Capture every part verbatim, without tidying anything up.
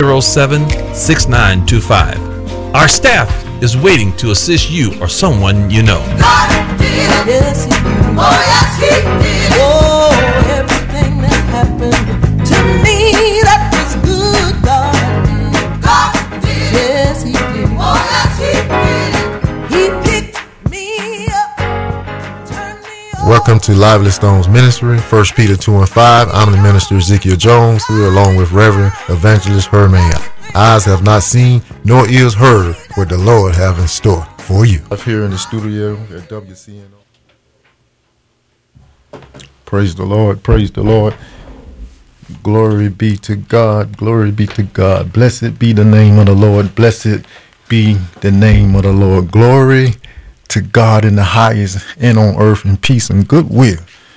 zero seven six nine two five. Our staff is waiting to assist you or someone you know. God did. Yes, he did. Oh, yes, he did. Oh, everything that happened to me, that was good. God did. God did. Yes, he did. Oh, yes, he did. He picked me up, turned me over. Welcome to Lively Stones Ministry, First Peter two and five. I'm the minister Ezekiel Jones, here along with Reverend Evangelist Herman. Eyes have not seen, nor ears heard what the Lord have in store for you. Up here in the studio at W C N O. Praise the Lord, praise the Lord. Glory be to God, glory be to God. Blessed be the name of the Lord, blessed be the name of the Lord. Glory to God in the highest, and on earth in peace and goodwill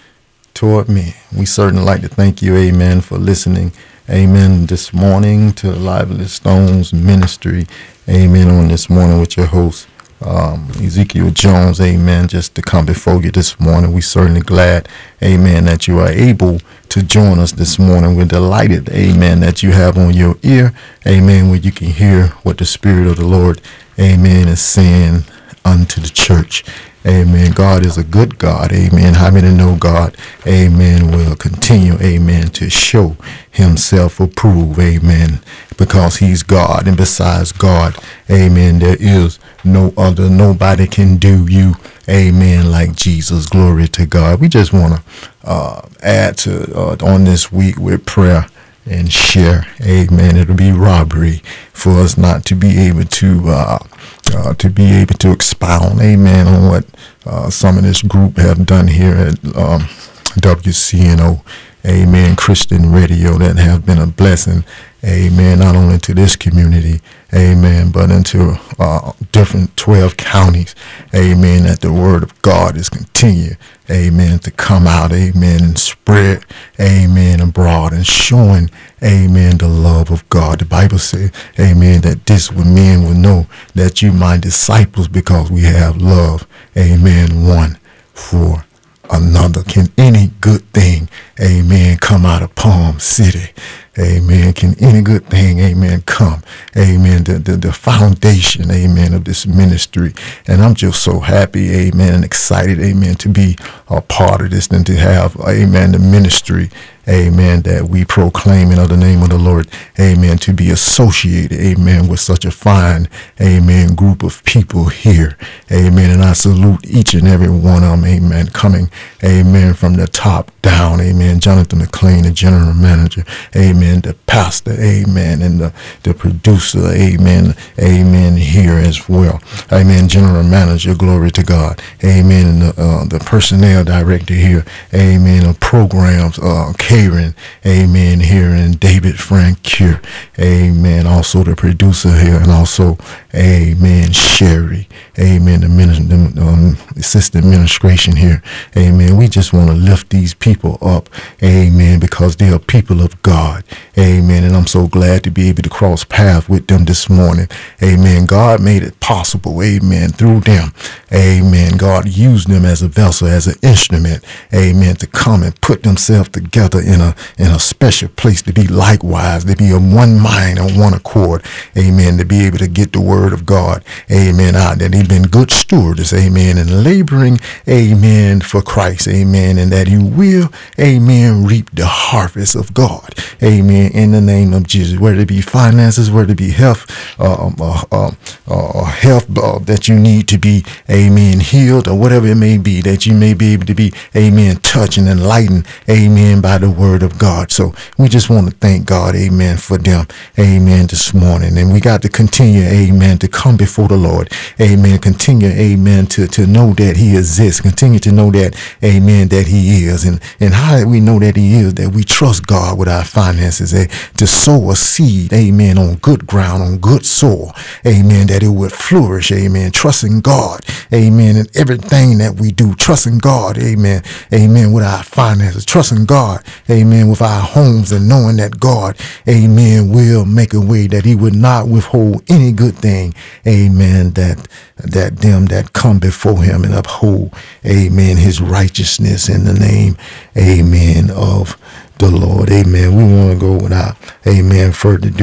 toward men. We certainly like to thank you, amen, for listening, amen, this morning to Lively Stones Ministry, amen, on this morning with your host, um, Ezekiel Jones, amen, just to come before you this morning. We certainly glad, amen, that you are able to join us this morning. We're delighted, amen, that you have on your ear, amen, where you can hear what the Spirit of the Lord, amen, is saying unto the church. Amen. God is a good God. Amen. How many know God, amen, will continue, amen, to show himself approved. Amen. Because he's God, and besides God, amen, there is no other. Nobody can do you, amen, like Jesus. Glory to God. We just want to uh, add to uh, on this week with prayer and share. Amen. It'll be robbery for us not to be able to uh, uh, to be able to expound, amen, on what uh, some of this group have done here at um, W C N O, amen, Christian Radio, that have been a blessing, amen, not only to this community, amen, but into uh, different twelve counties, amen, that the word of God is continue, amen, to come out, amen, and spread, amen, abroad, and showing, amen, the love of God. The Bible says, amen, that this would men will know that you my disciples because we have love, amen, one for another. Can any good thing, amen, come out of Palm City? Amen. Can any good thing, amen, come? Amen. The, the, the foundation, amen, of this ministry. And I'm just so happy, amen, and excited, amen, to be a part of this and to have, amen, the ministry, amen, that we proclaim in the name of the Lord, amen, to be associated, amen, with such a fine, amen, group of people here, amen. And I salute each and every one of them, amen, coming, amen, from the top down, amen. Jonathan McLean, the general manager, amen, the pastor, amen, and the, the producer, amen, amen, here as well, amen, general manager, glory to God, amen, and the, uh, the personnel director here, amen, of programs, uh, Karen, amen, here, and David Frank Cure, amen, also the producer here, and also, amen, Sherry, amen, the, minister, the um, assistant administration here, amen. We just want to lift these people up, amen, because they are people of God, amen, and I'm so glad to be able to cross paths with them this morning, amen. God made it possible, amen, through them, amen. God used them as a vessel, as an instrument, amen, to come and put themselves together in a in a special place to be likewise, to be of one mind and one accord, amen, to be able to get the word of God, amen, out. That they've been good stewards, amen, and laboring, amen, for Christ, amen, and that you will, amen, reap the harvest of God, amen, in the name of Jesus. Whether it be finances, whether it be health, um, uh, uh, uh, health uh, that you need to be, amen, healed, or whatever it may be, that you may be able to be, amen, touched and enlightened, amen, by the word of God. So we just want to thank God, amen, for them, amen, this morning. And we got to continue, amen, to come before the Lord, amen, continue, amen, to, to know that he exists, continue to know that, amen, that he is. And, and how do we know that he is? That we trust God with our finances, eh, to sow a seed, amen, on good ground, on good soil, amen, that it would flourish, amen, trusting God, amen, in everything that we do, trusting God, amen, amen, with our finances, trusting God, amen, with our homes, and knowing that God, amen, will make a way, that he would not withhold any good thing, amen, that that them that come before him and uphold, amen, his righteousness in the name, amen, of the Lord, amen. We want to go without, amen, further ado,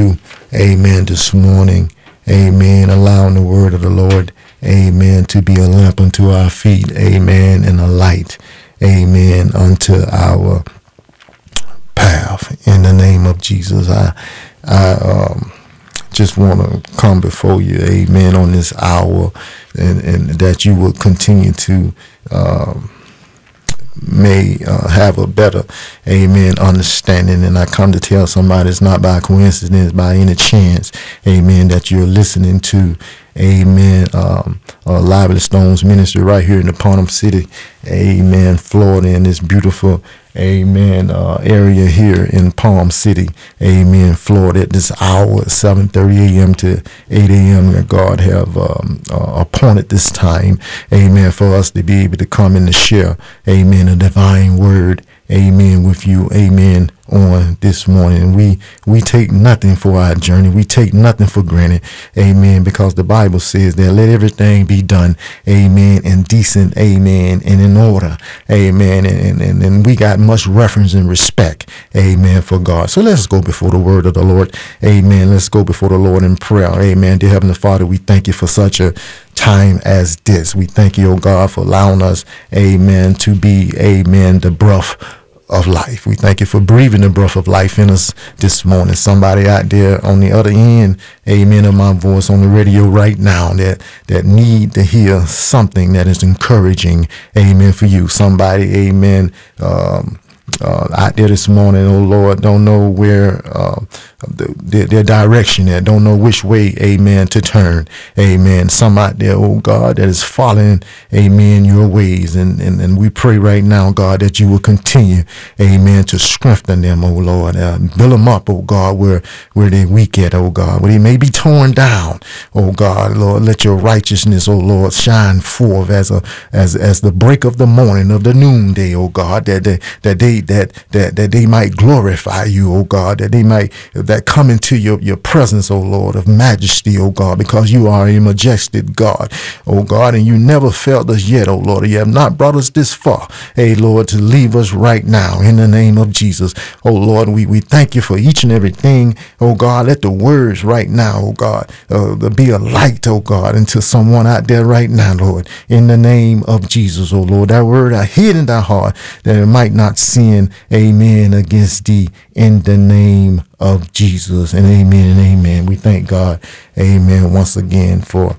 amen, this morning, amen, allowing the word of the Lord, amen, to be a lamp unto our feet, amen, and a light, amen, unto our path. In the name of Jesus, I, I um, just want to come before you, amen, on this hour, and, and that you will continue to um, may uh, have a better, amen, understanding. And I come to tell somebody it's not by coincidence, by any chance, amen, that you're listening to, amen, um, uh, Lively Stones Ministry right here in the Palm City, amen, Florida, in this beautiful, amen, uh, area here in Palm City, amen, Florida, at this hour, seven thirty a.m. to eight a.m. that God have um, uh, appointed this time, amen, for us to be able to come and to share, amen, a divine word, amen, with you, amen, on this morning. We we take nothing for our journey. We take nothing for granted, amen, because the Bible says that let everything be done, amen, in decent, amen, and in order, amen, and, and, and we got much reference and respect, amen, for God. So let's go before the word of the Lord, amen. Let's go before the Lord in prayer, amen. Dear Heavenly Father, we thank you for such a time as this. We thank you, oh God, for allowing us, amen, to be, amen, the breath of life. We thank you for breathing the breath of life in us this morning. Somebody out there on the other end, amen, of my voice on the radio right now that that need to hear something that is encouraging, amen, for you. Somebody, amen, um, uh, out there this morning, oh Lord, don't know where uh, the, their, their direction at, don't know which way, amen, to turn, amen. Some out there, oh God, that is following, amen, your ways, and, and, and we pray right now, God, that you will continue, amen, to strengthen them, oh Lord, uh, build them up, oh God, where, where they're weak at, oh God, where they may be torn down, oh God, Lord, let your righteousness, oh Lord, shine forth as a, as, as the break of the morning, of the noonday, oh God, that they, that they, that, that, that they might glorify you, oh God, that they might, that come into your, your presence, oh Lord, of majesty, oh God, because you are a majestic God, oh God, and you never failed us yet, oh Lord. You have not brought us this far, hey Lord, to leave us right now in the name of Jesus, oh Lord. We, we thank you for each and everything, oh God. Let the words right now, oh God, uh, be a light, oh God, into someone out there right now, Lord, in the name of Jesus, oh Lord. That word I hid in thy heart that it might not sin, amen, against thee, in the name of Jesus, and amen and amen. We thank God, amen, once again for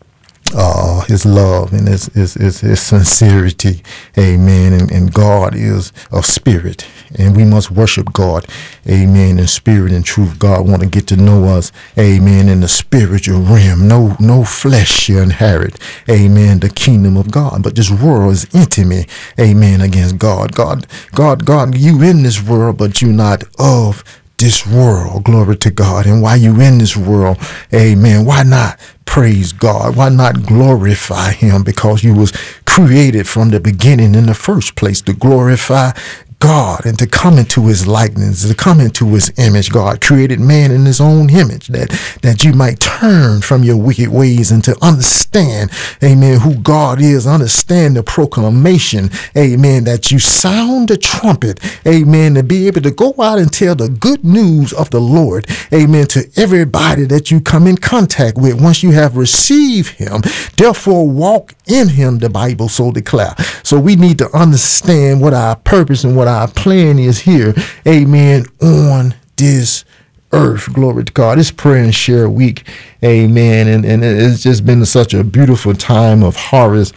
uh, his love and his, his, his, his sincerity, amen. And, and God is a spirit, and we must worship God, amen, in spirit and truth. God want to get to know us, amen, in the spiritual realm. No, no flesh shall inherit, amen, the kingdom of God. But this world is intimate, amen, against God. God, God, God, you in this world, but you not of this world. Glory to God. And while you in this world, amen, why not praise God? Why not glorify him? Because you was created from the beginning in the first place to glorify God and to come into his likeness, to come into his image. God created man in his own image, that that you might turn from your wicked ways and to understand, amen, who God is, understand the proclamation, amen, that you sound the trumpet, amen, to be able to go out and tell the good news of the Lord, amen, to everybody that you come in contact with once you have received him. Therefore walk in him, the Bible so declare. So we need to understand what our purpose and what our plan is here, amen, on this earth. Glory to God. It's prayer and share week, amen, and, and it's just been such a beautiful time of harvest,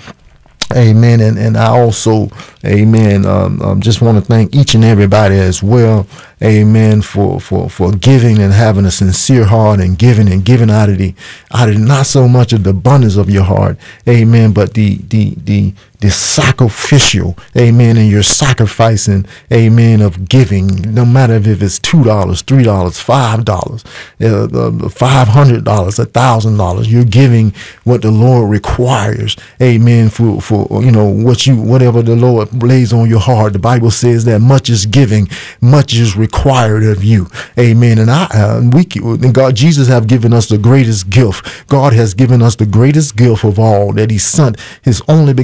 amen. And, and I also, amen, um, um, just want to thank each and everybody as well, amen, for, for, for giving and having a sincere heart and giving and giving out of the, out of not so much of the abundance of your heart, amen, but the, the, the, the sacrificial, amen, and your sacrificing, amen, of giving, no matter if it's two dollars, three dollars, five dollars, uh, five hundred dollars, a thousand dollars. You're giving what the Lord requires, amen, for, for, you know, what you, whatever the Lord lays on your heart. The Bible says that much is giving, much is required of you, amen. And I, uh, we, and God, Jesus have given us the greatest gift. God has given us the greatest gift of all, that he sent his only begotten Son,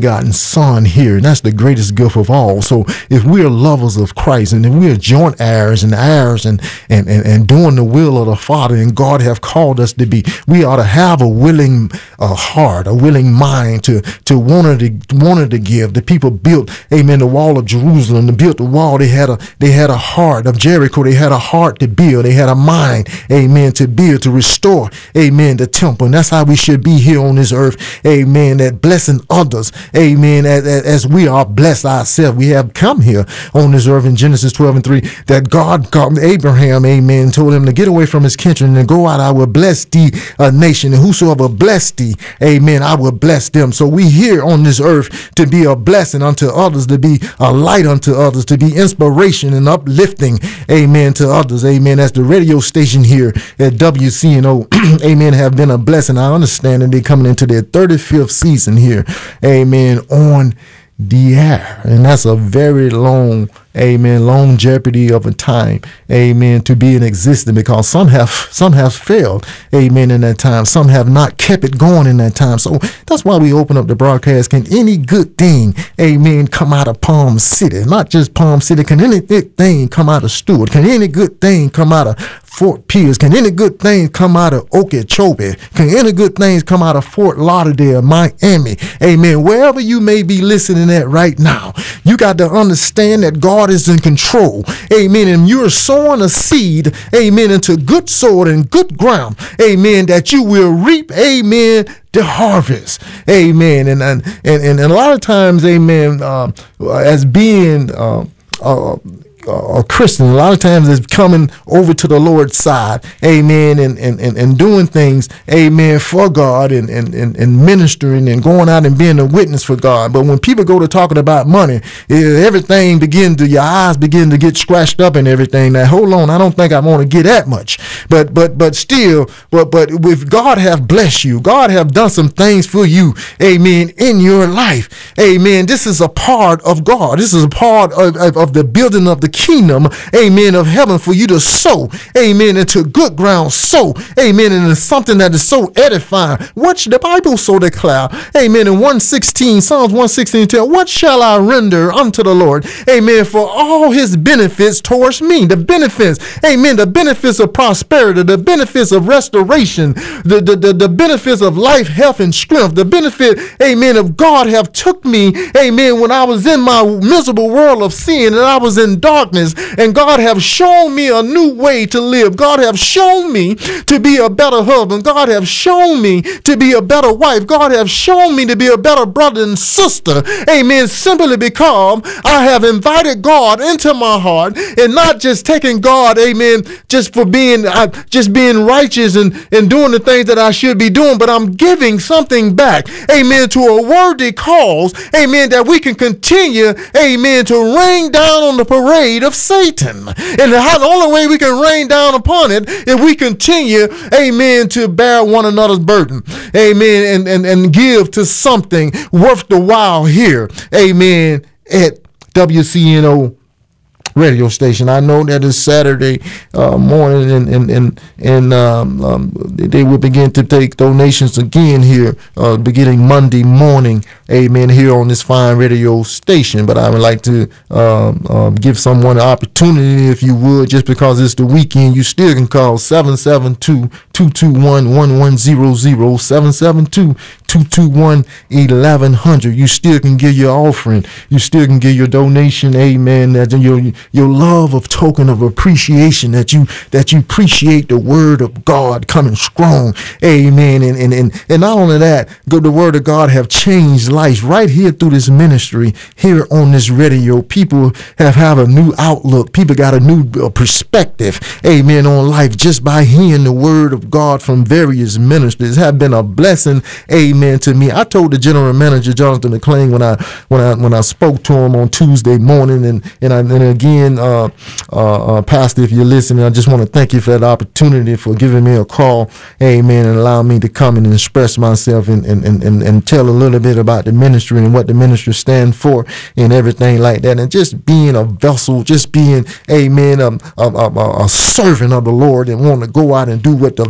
son here, and that's the greatest gift of all. So if we're lovers of Christ, and if we're joint heirs and heirs and, and, and, and doing the will of the Father, and God have called us to be, we ought to have a willing uh, heart, a willing mind to, to want to, wanted to give. The people built, amen, the wall of Jerusalem, they built the wall. They had a, they had a heart of Jericho. They had a heart to build. They had a mind, amen, to build, to restore, amen, the temple. And that's how we should be here on this earth, amen, that blessing others, amen, as, as we are blessed ourselves. We have come here on this earth in Genesis twelve and three, that God called Abraham, amen, told him to get away from his country and go out. I will bless thee a nation, and whosoever bless thee, amen, I will bless them. So we here on this earth to be a blessing unto others, to be a light unto others, to be inspiration and uplifting, amen, to others, amen. As the radio station here at W C N O, amen, have been a blessing. I understand that they're coming into their thirty-fifth season here, amen, on the air. And that's a very long, amen, long jeopardy of a time, amen, to be in existence, because some have some have failed, amen, in that time. Some have not kept it going in that time. So that's why we open up the broadcast. Can any good thing, amen, come out of Palm City? Not just Palm City. Can any good thing come out of Stewart? Can any good thing come out of Fort Pierce? Can any good things come out of Okeechobee? Can any good things come out of Fort Lauderdale, Miami? Amen. Wherever you may be listening at right now, you got to understand that God is in control. Amen. And you're sowing a seed, amen, into good soil and good ground. Amen. That you will reap, amen, the harvest. Amen. And and and, and a lot of times, amen, uh, as being uh, uh a Christian, a lot of times is coming over to the Lord's side, amen, and and, and, and doing things, amen, for God, and, and, and, and ministering and going out and being a witness for God. But when people go to talking about money, everything begin to, your eyes begin to get scratched up and everything. Now, hold on, I don't think I want to get that much. But but but still, but but if God have blessed you, God have done some things for you, amen, in your life, amen. This is a part of God. This is a part of, of, of the building of the kingdom, amen, of heaven, for you to sow, amen, into good ground, sow, amen, and it's something that is so edifying. What the Bible so declare, amen, in one sixteen, Psalms one sixteen, tell, what shall I render unto the Lord, amen, for all his benefits towards me? The benefits, amen, the benefits of prosperity, the benefits of restoration, the, the, the, the benefits of life, health, and strength, the benefit, amen, of God have took me, amen, when I was in my miserable world of sin and I was in darkness, and God have shown me a new way to live. God have shown me to be a better husband. God have shown me to be a better wife. God have shown me to be a better brother and sister, amen, simply because I have invited God into my heart, and not just taking God, amen, just for being uh, just being righteous and, and doing the things that I should be doing, but I'm giving something back, amen, to a worthy cause, amen, that we can continue, amen, to rain down on the parade of Satan. And the only way we can rain down upon it if we continue, amen, to bear one another's burden, amen, and, and, and give to something worth the while here, amen, at W C N O radio station. I know that it's Saturday uh, morning, and and and, and um, um, they will begin to take donations again here, uh, beginning Monday morning, amen, here on this fine radio station. But I would like to um, um, give someone an opportunity, if you would, just because it's the weekend, you still can call seven seven two, two two one, one one zero zero, seven seven two, two two one, eleven hundred. You still can give your offering. You still can give your donation, amen, that your your love of token of appreciation, that you that you appreciate the word of God coming strong, amen. And and and, and not only that, the word of God have changed lives right here through this ministry, here on this radio. People have have a new outlook. People got a new uh, perspective, amen, on life just by hearing the word of God from various ministers. Have been a blessing, amen, to me. I told the general manager, Jonathan McLean, when I when I when I spoke to him on Tuesday morning, and and I, and again, uh, uh, uh, Pastor, if you're listening, I just want to thank you for that opportunity, for giving me a call, amen, and allowing me to come and express myself and and, and, and and tell a little bit about the ministry and what the ministry stands for and everything like that, and just being a vessel, just being, amen, a, a, a, a servant of the Lord, and want to go out and do what the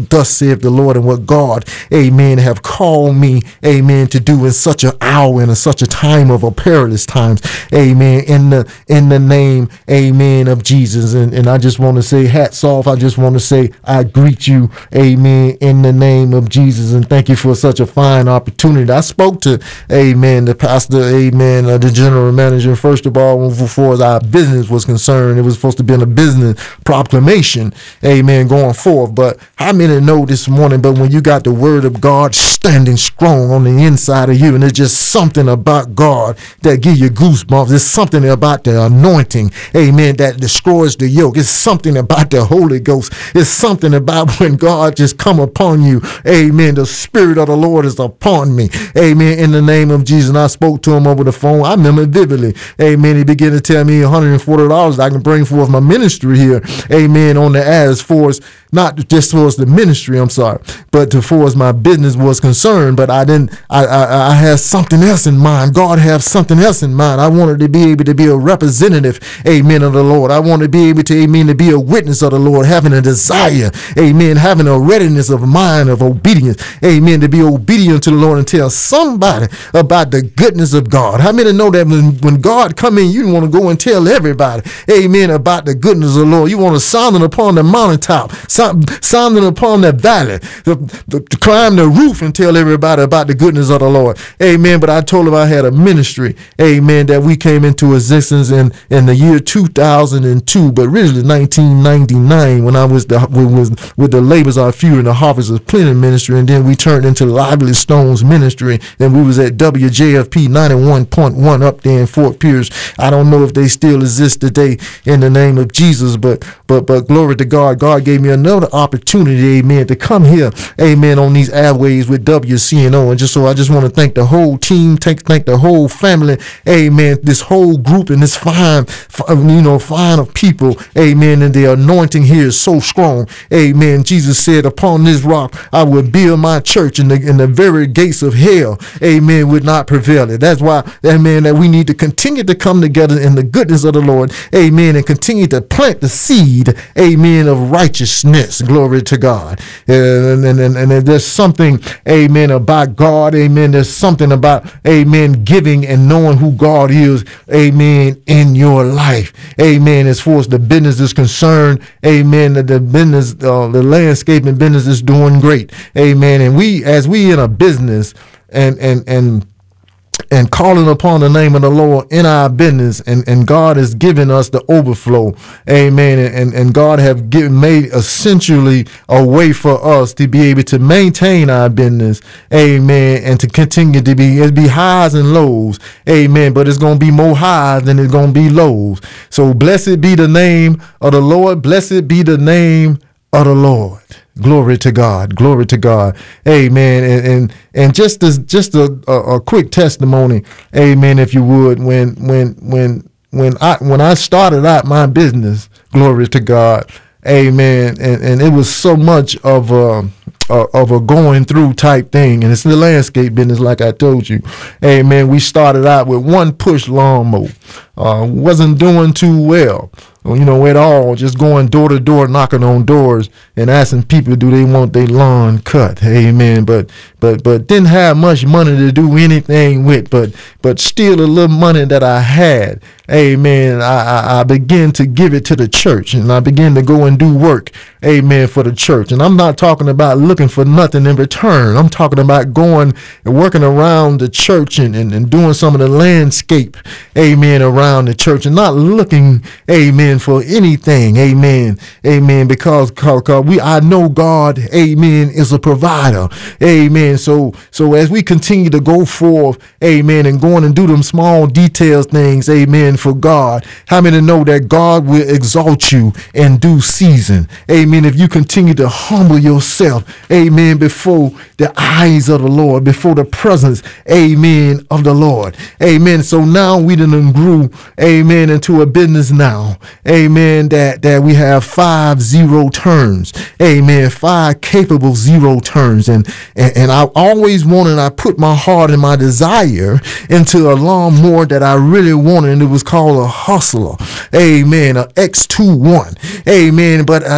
what thus saith the Lord and what God, amen, have called me, amen, to do in such an hour and in such a time of a perilous times, amen, in the in the name, amen, of Jesus. And, and I just want to say hats off. I just want to say I greet you, amen, in the name of Jesus, and thank you for such a fine opportunity. I spoke to, amen, the pastor, amen, uh, the general manager, first of all, before our business was concerned. It was supposed to be in a business proclamation, amen, going forth. But how many know this morning, but when you got the word of God standing strong on the inside of you, and it's just something about God that give you goosebumps. It's something about the anointing, amen, that destroys the yoke. It's something about the Holy Ghost. It's something about when God just come upon you, amen, the Spirit of the Lord is upon me, amen, in the name of Jesus. And I spoke to him over the phone. I remember it vividly, amen. He began to tell me one hundred forty dollars I can bring forth my ministry here, amen, on the as for us, not just towards the ministry, I'm sorry, but to for as my business was concerned. But I didn't, I, I, I had something else in mind. God have something else in mind. I wanted to be able to be a representative, amen, of the Lord. I want to be able to, amen, to be a witness of the Lord, having a desire, amen, having a readiness of mind of obedience, amen, to be obedient to the Lord and tell somebody about the goodness of God. How many know that when, when God come in, you want to go and tell everybody, amen, about the goodness of the Lord. You want to sound it upon the mountaintop, sound, sound it upon the valley, the, the, to climb the roof and tell everybody about the goodness of the Lord, amen. But I told him I had a ministry, amen, that we came into existence in, in the year two thousand two, but originally nineteen ninety-nine, when I was the, was with the Labors Are Few and the Harvest of Plenty ministry, and then we turned into Lively Stones ministry, and we was at W J F P ninety-one point one up there in Fort Pierce. I don't know if they still exist today, in the name of Jesus, but but but glory to God. God gave me another opportunity, amen, to come here, amen, on these airways with W C N O. And just so I just want to thank the whole team, thank thank the whole family, amen, this whole group and this fine, you know, fine of people, amen, and the anointing here is so strong, amen. Jesus said, upon this rock I will build my church, and the, and the very gates of hell, amen, would not prevail it. That's why, amen, that we need to continue to come together in the goodness of the Lord, amen, and continue to plant the seed, amen, of righteousness. Glory to God. And, and, and, and there's something, amen, about God, amen. There's something about, amen, giving and knowing who God is, amen, in your life, amen. As far as the business is concerned, amen, that the business, uh, the landscaping business is doing great, amen. And we, as we in a business and, and, and, and calling upon the name of the Lord in our business, and, and God has given us the overflow, amen, and, and God have given, made essentially a way for us to be able to maintain our business, amen, and to continue to be, it'll be highs and lows, amen, but it's going to be more highs than it's going to be lows. So blessed be the name of the Lord, blessed be the name of the Lord. Glory to God. Glory to God. Amen. And and, and just as just a, a, a quick testimony, amen, if you would, when when when when I when I started out my business, glory to God, amen, and, and it was so much of a Uh, of a going through type thing, and it's the landscape business, like I told you, amen. We started out with one push lawnmower, uh, wasn't doing too well, you know, at all, just going door to door, knocking on doors and asking people, do they want their lawn cut, amen. But but but didn't have much money to do anything with, but but still a little money that I had, amen, I, I, I began to give it to the church, and I began to go and do work, amen, for the church. And I'm not talking about looking for nothing in return. I'm talking about going and working around the church and, and, and doing some of the landscape, amen, around the church, and not looking, amen, for anything, amen, amen, because, because we, I know God, amen, is a provider, amen. So, so as we continue to go forth, amen, and going and do them small details things, amen, for God, how many know that God will exalt you in due season, amen, if you continue to humble yourself, amen, before the eyes of the Lord, before the presence, amen, of the Lord, amen. So now we done grew, amen, into a business now, amen, that, that we have five zero turns, amen, five capable zero turns, and, and, and I always wanted, I put my heart and my desire into a lawnmower that I really wanted, and it was called a Hustler, amen, a X twenty-one, amen, but I, I,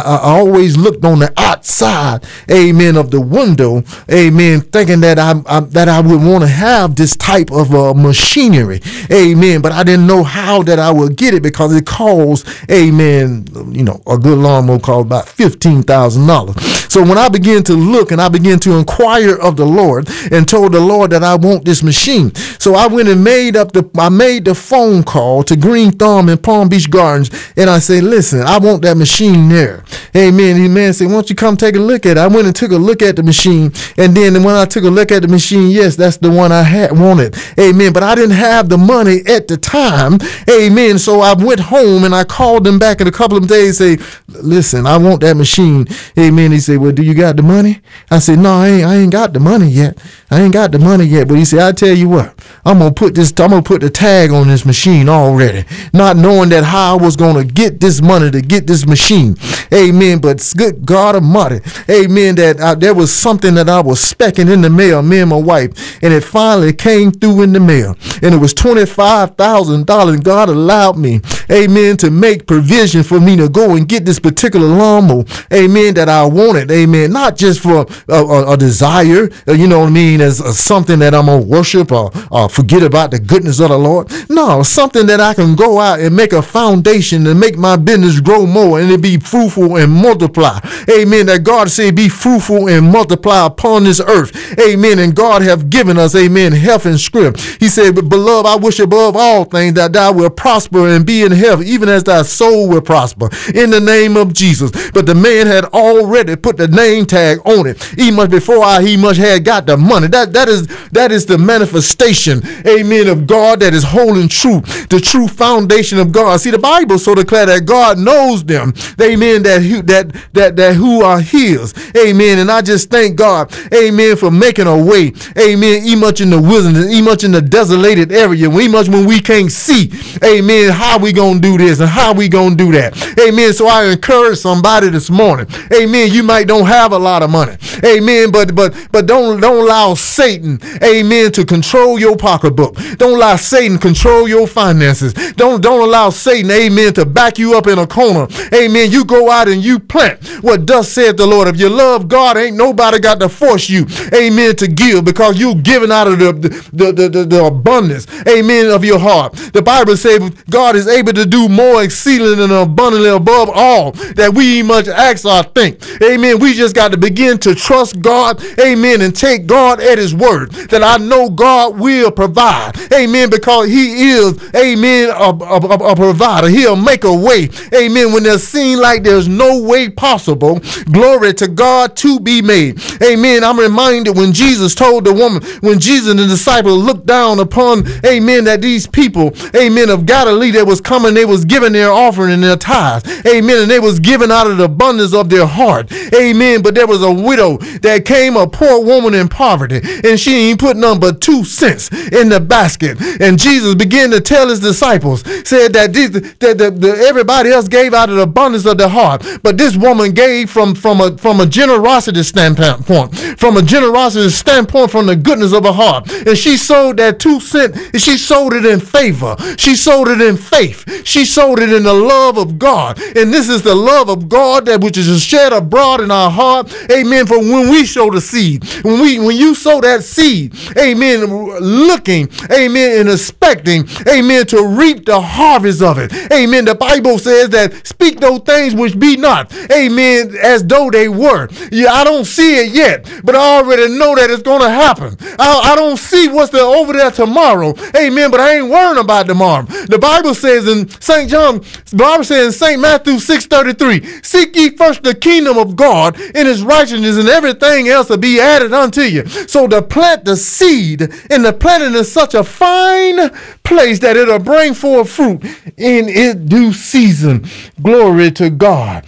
I, I always looked on the outside, amen, of the window, amen, thinking that I, I that I would want to have this type of uh, machinery, amen, but I didn't know how that I would get it because it costs, amen, you know, a good lawnmower costs about fifteen thousand dollars. So when I began to look and I began to inquire of the Lord and told the Lord that I want this machine. So I went and made up the, I made the phone call to Green Thumb in Palm Beach Gardens. And I said, listen, I want that machine there. Amen. The man said, why don't you come take a look at it? I went and took a look at the machine. And then when I took a look at the machine, yes, that's the one I had wanted. Amen. But I didn't have the money at the time. Amen. So I went home and I called them back in a couple of days, say, listen, I want that machine. Amen. He said, well, do you got the money? I said, no, I ain't, I ain't got the money yet. I ain't got the money yet. But he said, I tell you what, I'm going to put this, I'm going to put the tag on this machine already, not knowing that how I was going to get this money to get this machine. Amen. But good God Almighty. Amen. That I, there was something that I was specking in the mail, me and my wife, and it finally came through in the mail. And it was twenty-five thousand dollars. And God allowed me, amen, to make provision for me to go and get this particular lawnmower, amen, that I wanted. Amen. Not just for a, a, a desire, you know what I mean, as a, something that I'm going to worship or, or forget about the goodness of the Lord. No, something that I can go out and make a foundation and make my business grow more and it be fruitful and multiply. Amen. That God said be fruitful and multiply upon this earth. Amen. And God have given us, amen, health and strength. He said, beloved, I wish above all things that thou will prosper and be in health, even as thy soul will prosper, in the name of Jesus. But the man had already put the name tag on it. He much before I, he much had got the money. That that is that is the manifestation, amen, of God that is holding true, the true foundation of God. See, the Bible so declare that God knows them, amen, that who that that that who are his, amen. And I just thank God, amen, for making a way, amen, e much in the wilderness, e much in the desolated area, we much when we can't see, amen, how we gonna do this and how we gonna do that, amen. So I encourage somebody this morning, amen, you might don't have a lot of money, amen, but but but don't don't allow Satan, amen, to control your pocketbook. Don't allow Satan control your finances. Don't don't allow Satan, amen, to back you up in a corner. Amen. You go out and you plant what thus said the Lord. If you love God, ain't nobody got to force you, amen, to give, because you giving out of the the, the, the, the abundance, amen, of your heart. The Bible says God is able to do more exceedingly and abundantly above all that we much ask or think. Amen. We just got to begin to trust God, amen, and take God at his word, that I know God will provide, amen, because he is, amen, a, a, a provider. He'll make a way, amen, when there seems like there's no way possible. Glory to God to be made. Amen. I'm reminded when Jesus told the woman, when Jesus and the disciples looked down upon, amen, that these people, amen, of Galilee that was coming, they was giving their offering and their tithes, amen, and they was giving out of the abundance of their heart, amen. But there was a widow that came, a poor woman in poverty, and she ain't put none but two cents in the basket. And Jesus began to tell his disciples, said that, this, that the, the, everybody else gave out of the abundance of their heart, but this woman gave from from a from a generosity standpoint, from a generosity standpoint, from the goodness of her heart. And she sold that two cent, she sold it in favor, she sold it in faith, she sold it in the love of God. And this is the love of God that which is shed abroad in our heart, amen, for when we sow the seed, when we when you sow that seed, amen, looking, amen, and expecting, amen, to reap the harvest of it, amen. The Bible says that speak those things which be not, amen, as though they were. Yeah, I don't see it yet, but I already know that it's going to happen. I, I don't see what's there over there tomorrow, amen, but I ain't worrying about tomorrow. The Bible says in Saint John, the Bible says in Saint Matthew six thirty-three, seek ye first the kingdom of God and his righteousness, and everything else will be added unto you. So to plant the seed and the planting in such a fine place that it'll bring forth fruit in its due season. Glory to God.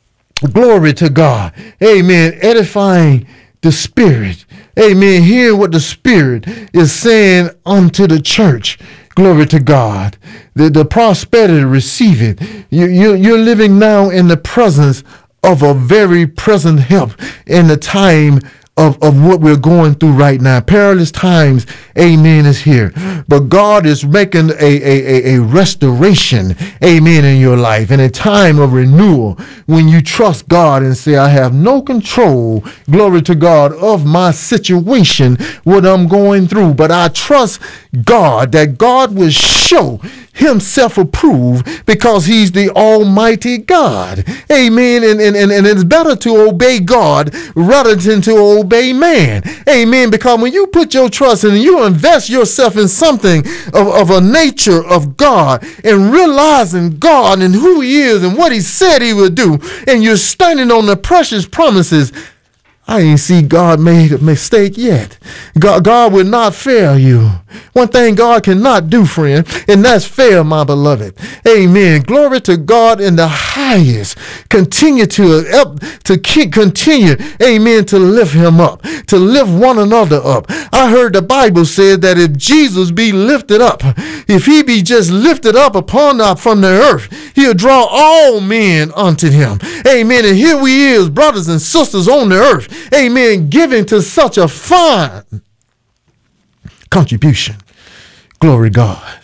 Glory to God. Amen. Edifying the Spirit. Amen. Hear what the Spirit is saying unto the church. Glory to God. The, the prosperity, receive it. You, you, you're living now in the presence of a very present help in the time of, of what we're going through right now. Perilous times, amen, is here. But God is making a, a, a, a restoration, amen, in your life, in a time of renewal when you trust God and say, I have no control, glory to God, of my situation, what I'm going through. But I trust God that God will show himself approved because he's the almighty God. Amen. And, and, and, and it's better to obey God rather than to obey man. Amen. Because when you put your trust in and you invest yourself in something of, of a nature of God and realizing God and who he is and what he said he would do, and you're standing on the precious promises, I ain't see God made a mistake yet. God, God will not fail you. One thing God cannot do, friend, and that's fail, my beloved. Amen. Glory to God in the highest. Continue to up, to keep, continue, amen, to lift him up, to lift one another up. I heard the Bible said that if Jesus be lifted up, if he be just lifted up upon the, from the earth, he'll draw all men unto him. Amen. And here we is, brothers and sisters on the earth. Amen. Giving to such a fine contribution. Glory God.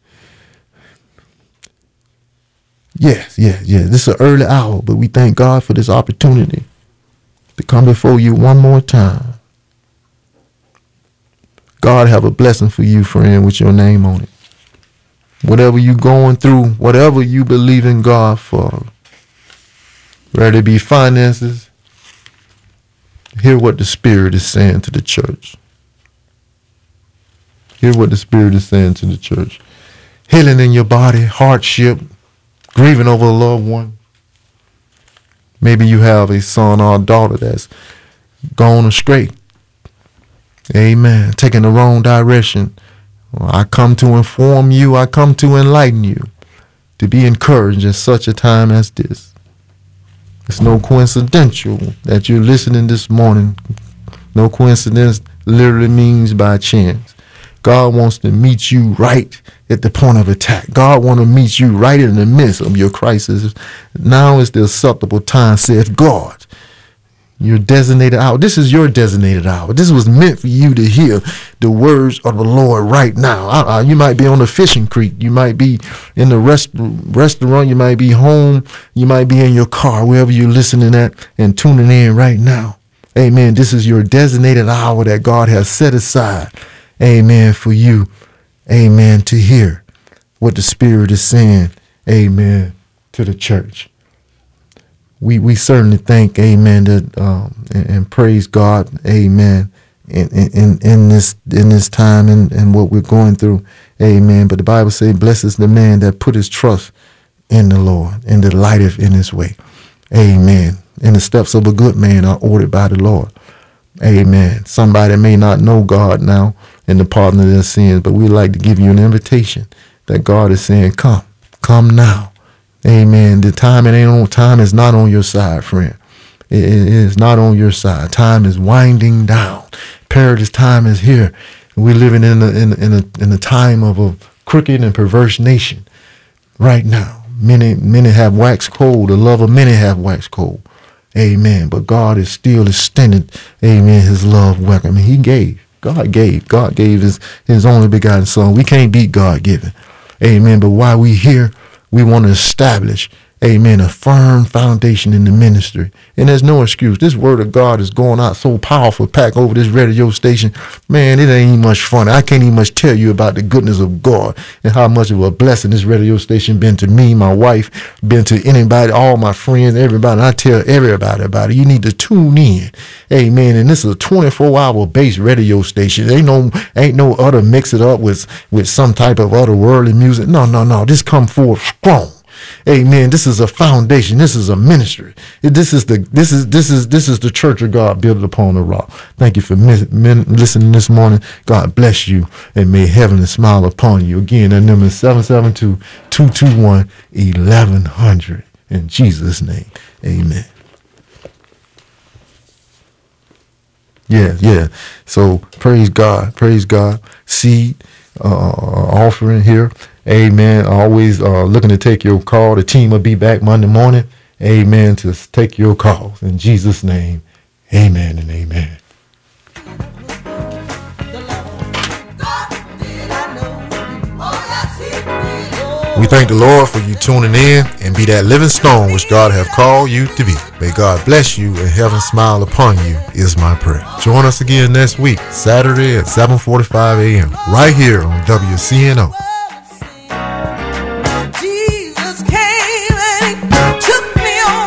Yes, yes, yes. This is an early hour, but we thank God for this opportunity to come before you one more time. God have a blessing for you, friend, with your name on it. Whatever you going through, whatever you believe in God for, whether it be finances, hear what the Spirit is saying to the church. Hear what the Spirit is saying to the church. Healing in your body, hardship, grieving over a loved one. Maybe you have a son or a daughter that's gone astray. Amen. Taking the wrong direction. Well, I come to inform you. I come to enlighten you, to be encouraged in such a time as this. It's no coincidental that you're listening this morning. No coincidence literally means by chance. God wants to meet you right at the point of attack. God wants to meet you right in the midst of your crisis. Now is the acceptable time, saith God. Your designated hour. This is your designated hour. This was meant for you to hear the words of the Lord right now. Uh-uh, you might be on the fishing creek. You might be in the rest, restaurant. You might be home. You might be in your car, wherever you're listening at and tuning in right now. Amen. This is your designated hour that God has set aside. Amen. For you. Amen. To hear what the Spirit is saying. Amen. To the church. We we certainly thank, amen, that um, and, and praise God, amen, in in, in this in this time and, and what we're going through, amen. But the Bible says, blessed is the man that put his trust in the Lord and delighteth in his way, amen. And the steps of a good man are ordered by the Lord, amen. Somebody may not know God now and the pardon of their sins, but we'd like to give you an invitation that God is saying, come, come now. Amen. The time it ain't on time is not on your side, friend. It is not on your side. Time is winding down. Perilous time is here. We're living in a in a, in a in a time of a crooked and perverse nation right now. Many many have waxed cold. The love of many have waxed cold. Amen. But God is still extending, amen, his love welcome. He gave. God gave. God gave his his only begotten son. We can't beat God given. Amen. But while we here, we want to establish, amen, a firm foundation in the ministry. And there's no excuse. This word of God is going out so powerful, packed over this radio station. Man, it ain't even much fun. I can't even much tell you about the goodness of God and how much of a blessing this radio station been to me, my wife, been to anybody, all my friends, everybody. I tell everybody about it. You need to tune in. Amen. And this is a twenty-four hour based radio station. Ain't no ain't no other mix it up with, with some type of other worldly music. No, no, no. This come forth strong. Amen. This is a foundation. This is a ministry. This is the this is this is this is the church of God built upon the rock. Thank you for min, min, listening this morning. God bless you and may heaven smile upon you. Again, that number is seven seven two, two two one, eleven hundred. In Jesus' name, amen. Yeah, yeah. So praise God. Praise God. Seed uh, offering here. Amen. Always uh, looking to take your call. The team will be back Monday morning. Amen. To take your calls. In Jesus' name, amen and amen. We thank the Lord for you tuning in and be that living stone which God have called you to be. May God bless you and heaven smile upon you is my prayer. Join us again next week, Saturday at seven forty-five a.m. right here on W C N O.